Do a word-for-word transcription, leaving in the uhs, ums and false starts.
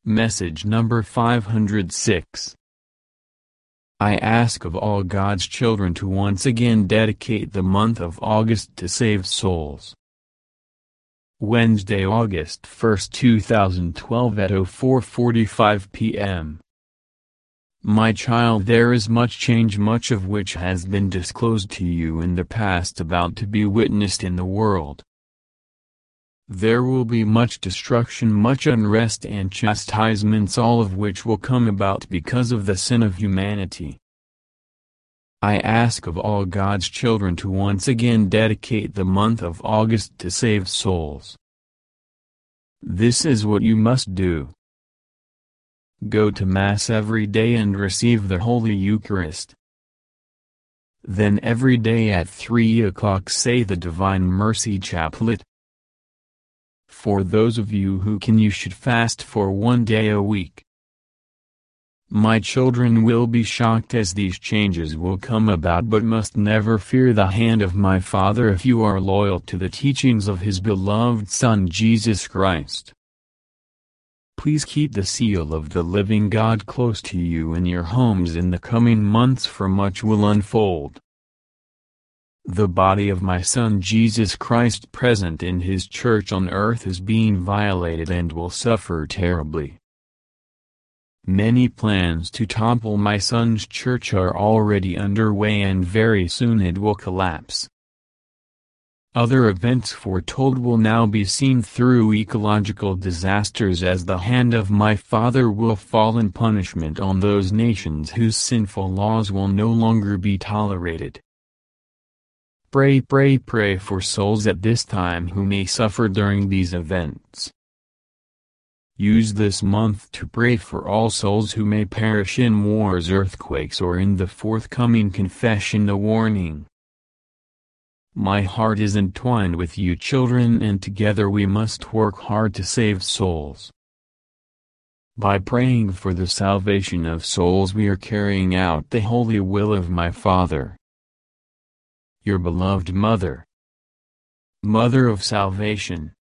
Message number five hundred six. I ask of all God's children to once again dedicate the month of August to save souls. Wednesday, August first, two thousand twelve at oh four forty-five p m My child, there is much change, much of which has been disclosed to you in the past, about to be witnessed in the world. There will be much destruction, much unrest and chastisements, all of which will come about because of the sin of humanity. I ask of all God's children to once again dedicate the month of August to save souls. This is what you must do. Go to Mass every day and receive the Holy Eucharist. Then every day at three o'clock say the Divine Mercy Chaplet. For those of you who can, you should fast for one day a week. My children will be shocked as these changes will come about, but must never fear the hand of my Father if you are loyal to the teachings of His beloved Son Jesus Christ. Please keep the seal of the living God close to you in your homes in the coming months, for much will unfold. The body of my Son Jesus Christ present in His church on earth is being violated and will suffer terribly. Many plans to topple my Son's church are already underway, and very soon it will collapse. Other events foretold will now be seen through ecological disasters, as the hand of my Father will fall in punishment on those nations whose sinful laws will no longer be tolerated. Pray, pray, pray for souls at this time who may suffer during these events. Use this month to pray for all souls who may perish in wars, earthquakes, or in the forthcoming confession, the warning. My heart is entwined with you children, and together we must work hard to save souls. By praying for the salvation of souls, we are carrying out the holy will of my Father. Your beloved Mother, Mother of Salvation.